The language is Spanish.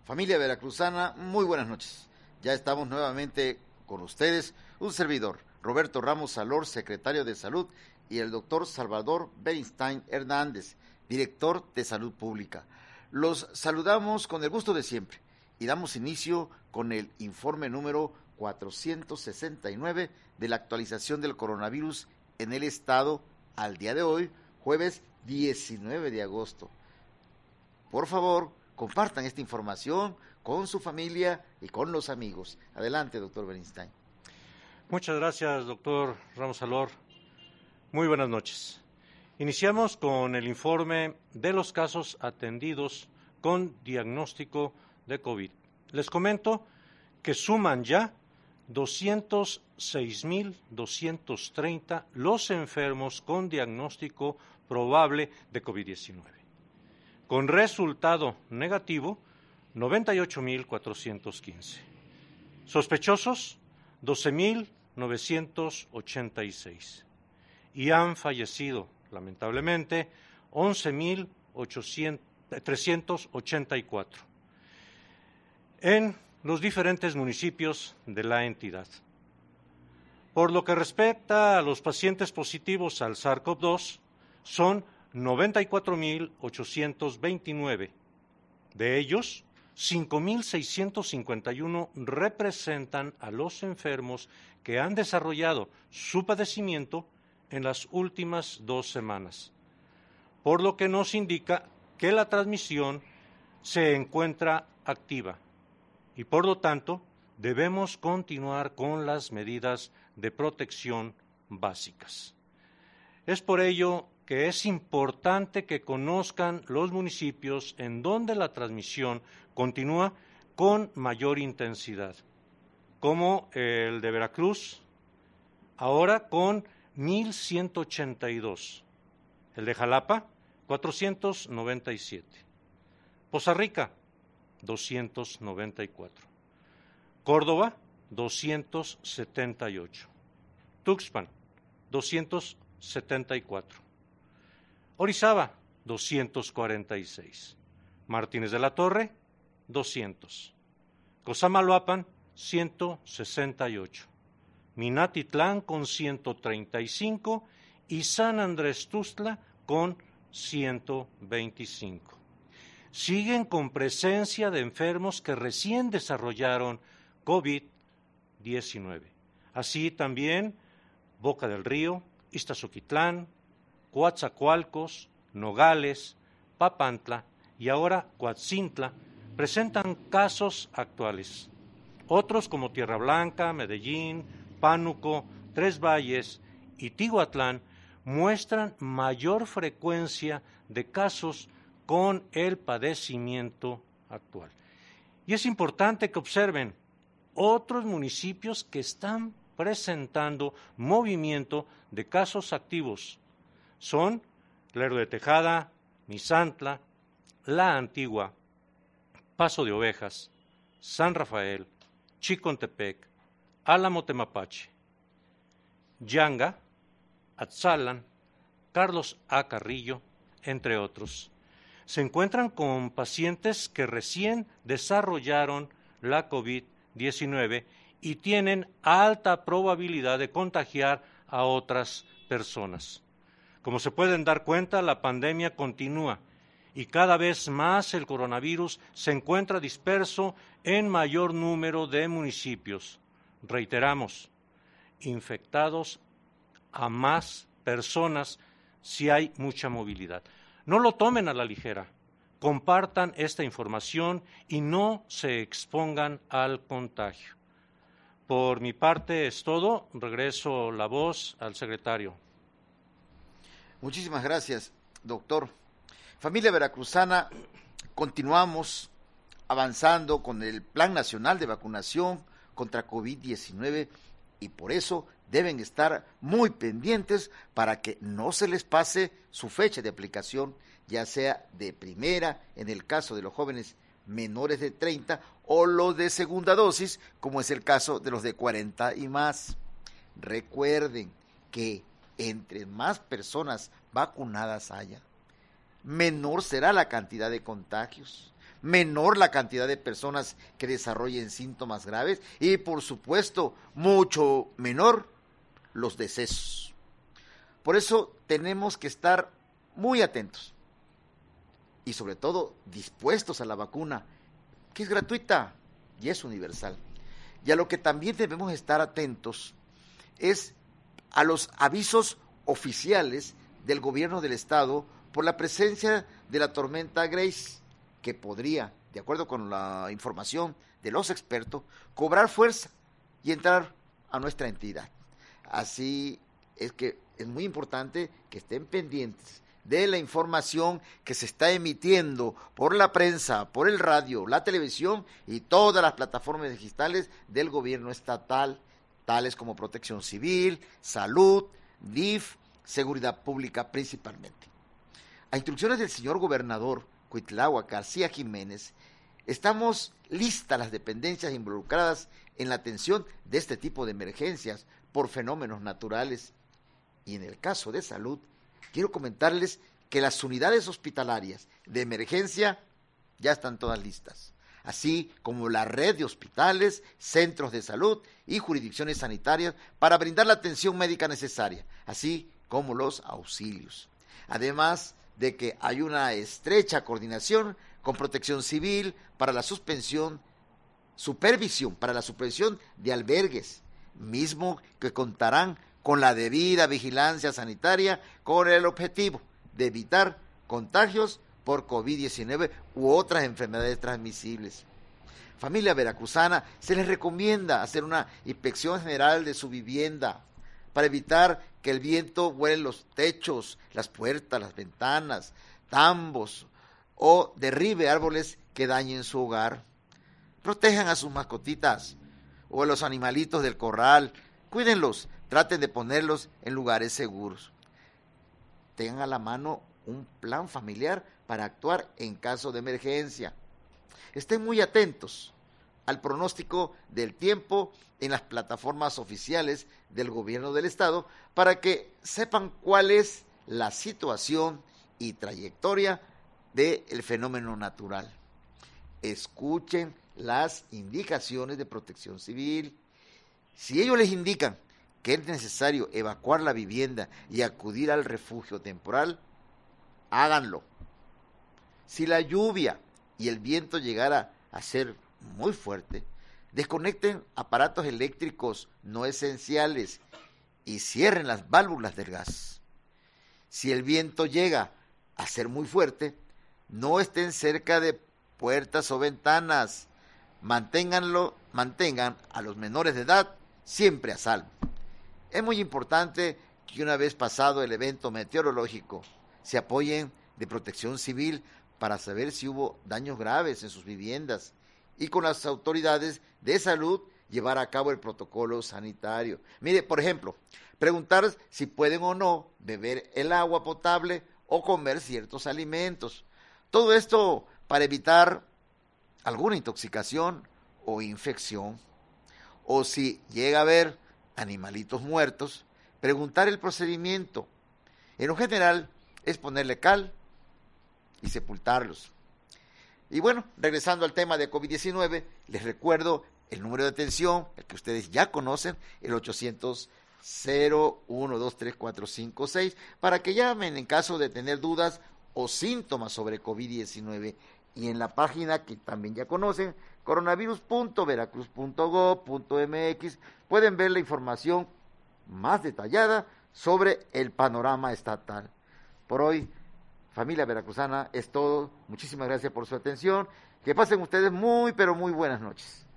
Familia veracruzana, muy buenas noches. Ya estamos nuevamente con ustedes, un servidor, Roberto Ramos Salor, secretario de Salud, y el doctor Salvador Bernstein Hernández, director de Salud Pública. Los saludamos con el gusto de siempre y damos inicio con el informe número 469 de la actualización del coronavirus en el estado al día de hoy, jueves 19 de agosto. Por favor, compartan esta información con su familia y con los amigos. Adelante, doctor Bernstein. Muchas gracias, doctor Ramos Salor. Muy buenas noches. Iniciamos con el informe de los casos atendidos con diagnóstico de COVID. Les comento que suman ya 206.230 los enfermos con diagnóstico probable de COVID-19. Con resultado negativo, 98.415. Sospechosos, 12.986. Y han fallecido, lamentablemente, 11.384 en los diferentes municipios de la entidad. Por lo que respecta a los pacientes positivos al SARS-CoV-2, son 94.829. De ellos, 5.651 representan a los enfermos que han desarrollado su padecimiento en las últimas 2 semanas, por lo que nos indica que la transmisión se encuentra activa y, por lo tanto, debemos continuar con las medidas de protección básicas. Es por ello que es importante que conozcan los municipios en donde la transmisión continúa con mayor intensidad, como el de Veracruz, ahora con 1,182, el de Jalapa, 497, Poza Rica, 294, Córdoba, 278, Tuxpan, 274, Orizaba, 246, Martínez de la Torre, 200, Cosamaloapan, 168, Minatitlán con 135 y San Andrés Tuxtla con 125. Siguen con presencia de enfermos que recién desarrollaron COVID-19. Así también Boca del Río, Iztazoquitlán, Coatzacoalcos, Nogales, Papantla y ahora Coatzintla presentan casos actuales. Otros como Tierra Blanca, Medellín, Pánuco, Tres Valles y Tihuatlán muestran mayor frecuencia de casos con el padecimiento actual. Y es importante que observen otros municipios que están presentando movimiento de casos activos. Son Lerdo de Tejada, Misantla, La Antigua, Paso de Ovejas, San Rafael, Chicontepec, Álamo Temapache, Yanga, Atzalan, Carlos A. Carrillo, entre otros. Se encuentran con pacientes que recién desarrollaron la COVID-19 y tienen alta probabilidad de contagiar a otras personas. Como se pueden dar cuenta, la pandemia continúa y cada vez más el coronavirus se encuentra disperso en mayor número de municipios. Reiteramos, infectados a más personas si hay mucha movilidad. No lo tomen a la ligera, compartan esta información y no se expongan al contagio. Por mi parte es todo, regreso la voz al secretario. Muchísimas gracias, doctor. Familia veracruzana, continuamos avanzando con el Plan Nacional de Vacunación contra COVID-19 y por eso deben estar muy pendientes para que no se les pase su fecha de aplicación, ya sea de primera, en el caso de los jóvenes menores de 30, o los de segunda dosis, como es el caso de los de 40 y más. Recuerden que entre más personas vacunadas haya, menor será la cantidad de contagios, menor la cantidad de personas que desarrollen síntomas graves y, por supuesto, mucho menor los decesos. Por eso tenemos que estar muy atentos y sobre todo dispuestos a la vacuna, que es gratuita y es universal. Y a lo que también debemos estar atentos es a los avisos oficiales del gobierno del estado por la presencia de la tormenta Grace, que podría, de acuerdo con la información de los expertos, cobrar fuerza y entrar a nuestra entidad. Así es que es muy importante que estén pendientes de la información que se está emitiendo por la prensa, por el radio, la televisión y todas las plataformas digitales del gobierno estatal, tales como Protección Civil, Salud, DIF, Seguridad Pública principalmente. A instrucciones del señor gobernador Cuitláhuac García Jiménez, estamos listas las dependencias involucradas en la atención de este tipo de emergencias por fenómenos naturales. Y en el caso de salud, quiero comentarles que las unidades hospitalarias de emergencia ya están todas listas, así como la red de hospitales, centros de salud y jurisdicciones sanitarias para brindar la atención médica necesaria, así como los auxilios. Además de que hay una estrecha coordinación con Protección Civil para la supervisión de albergues, mismo que contarán con la debida vigilancia sanitaria con el objetivo de evitar contagios por COVID-19 u otras enfermedades transmisibles. Familia veracruzana, se les recomienda hacer una inspección general de su vivienda para evitar que el viento vuele los techos, las puertas, las ventanas, tambos o derribe árboles que dañen su hogar. Protejan a sus mascotitas o a los animalitos del corral, cuídenlos, traten de ponerlos en lugares seguros. Tengan a la mano un plan familiar para actuar en caso de emergencia. Estén muy atentos al pronóstico del tiempo en las plataformas oficiales del gobierno del estado para que sepan cuál es la situación y trayectoria del fenómeno natural. Escuchen las indicaciones de Protección Civil. Si ellos les indican que es necesario evacuar la vivienda y acudir al refugio temporal, háganlo. Si la lluvia y el viento llegara a ser muy fuerte, desconecten aparatos eléctricos no esenciales y cierren las válvulas del gas. Si el viento llega a ser muy fuerte, no estén cerca de puertas o ventanas. Mantengan a los menores de edad siempre a salvo. Es muy importante que una vez pasado el evento meteorológico se apoyen de Protección Civil para saber si hubo daños graves en sus viviendas y con las autoridades de salud llevar a cabo el protocolo sanitario. Mire, por ejemplo, preguntar si pueden o no beber el agua potable o comer ciertos alimentos. Todo esto para evitar alguna intoxicación o infección. O si llega a haber animalitos muertos, preguntar el procedimiento. En lo general es ponerle cal y sepultarlos. Y bueno, regresando al tema de COVID-19, les recuerdo el número de atención, el que ustedes ya conocen, el 800-0123-456, para que llamen en caso de tener dudas o síntomas sobre COVID-19. Y en la página que también ya conocen, coronavirus.veracruz.gov.mx, pueden ver la información más detallada sobre el panorama estatal. Por hoy, familia veracruzana, es todo. Muchísimas gracias por su atención. Que pasen ustedes muy, pero muy buenas noches.